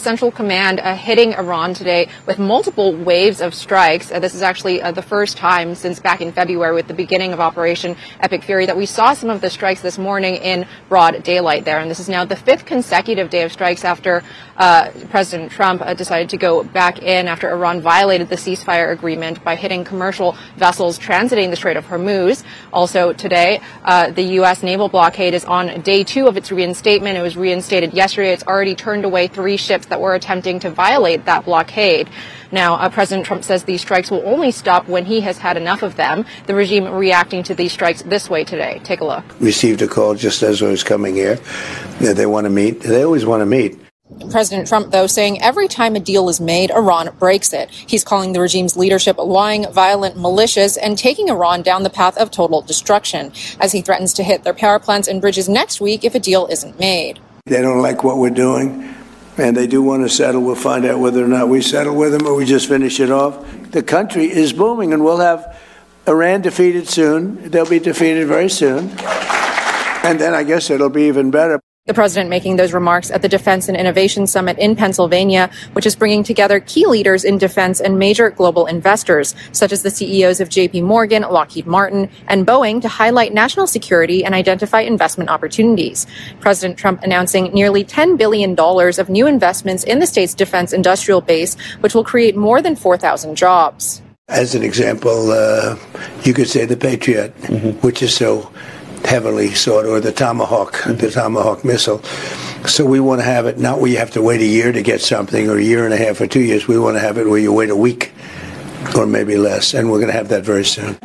Central Command hitting Iran today with multiple waves of strikes. This is actually the first time since back in February with the beginning of Operation Epic Fury that we saw some of the strikes this morning in broad daylight there. And this is now the fifth consecutive day of strikes after President Trump decided to go back in after Iran violated the ceasefire agreement by hitting commercial vessels transiting the Strait of Hormuz. Also today, the U.S. naval blockade is on day 2 of its reinstatement. It was reinstated yesterday. It's already turned away 3 ships that were attempting to violate that blockade. Now, President Trump says these strikes will only stop when he has had enough of them. The regime reacting to these strikes this way today. Take a look. Received a call just as I was coming here. They want to meet. They always want to meet. President Trump, though, saying every time a deal is made, Iran breaks it. He's calling the regime's leadership lying, violent, malicious, and taking Iran down the path of total destruction, as he threatens to hit their power plants and bridges next week if a deal isn't made. They don't like what we're doing, and they do want to settle. We'll find out whether or not we settle with them or we just finish it off. The country is booming, and we'll have Iran defeated soon. They'll be defeated very soon. And then I guess it'll be even better. The president making those remarks at the Defense and Innovation Summit in Pennsylvania, which is bringing together key leaders in defense and major global investors, such as the CEOs of J.P. Morgan, Lockheed Martin, and Boeing, to highlight national security and identify investment opportunities. President Trump announcing nearly $10 billion of new investments in the state's defense industrial base, which will create more than 4,000 jobs. As an example, you could say the Patriot, which is so heavily sought, or the Tomahawk missile. So we want to have it not where you have to wait a year to get something, or a year and a half or 2 years. We want to have it where you wait a week or maybe less, and we're going to have that very soon.